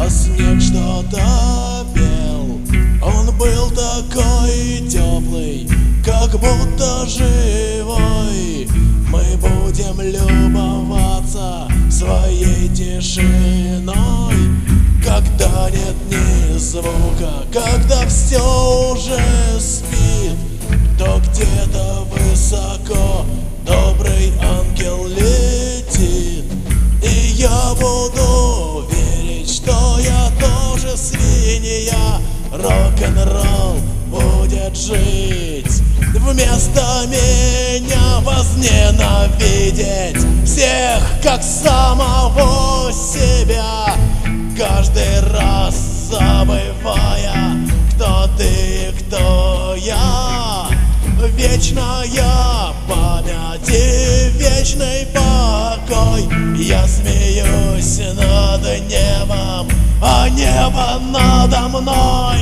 А снег что-то пел, он был такой теплый, как будто живой. Мы будем любоваться своей тишиной, когда нет ни звука, когда все уже спит, то где-то высоко добрый ангел летит. И я буду верить, что я тоже свинья. Рок-н-ролл будет жить, вместо меня возненавидеть всех, как самого себя, каждый раз забывая, кто ты и кто я. Вечная память и вечный покой. Я смеюсь над небом, а небо надо мной.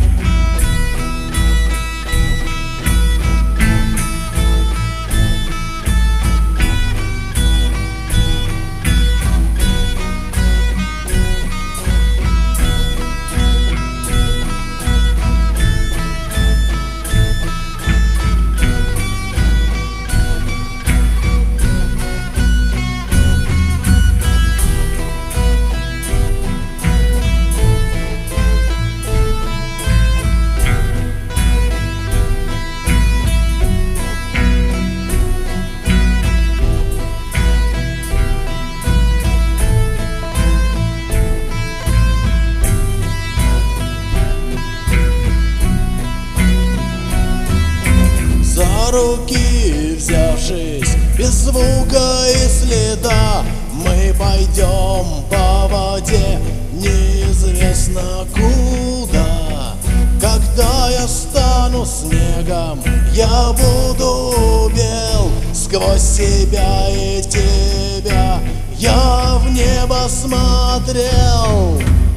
Руки взявшись, без звука и следа, мы пойдем по воде неизвестно куда. Когда я стану снегом, я буду бел. Сквозь себя и тебя я в небо смотрел.